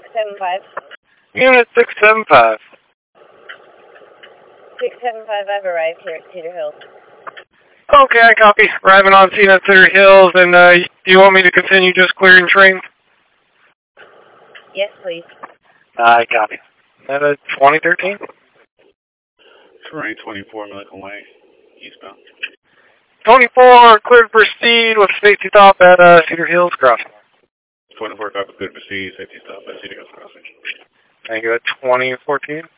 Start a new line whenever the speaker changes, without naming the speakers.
675.
Unit 675.
675, I've arrived here at Cedar Hills.
Okay, I copy. Arriving on scene at Cedar Hills, and do you want me to continue just clearing trains?
Yes, please.
I copy. At a 2013?
Train 24, Milliken Way, eastbound.
24, cleared for speed with safety stop at Cedar Hills Crossing.
24, copy, good proceed, safety stop at Cedar Hills Crossing.
Thank you. At 2014?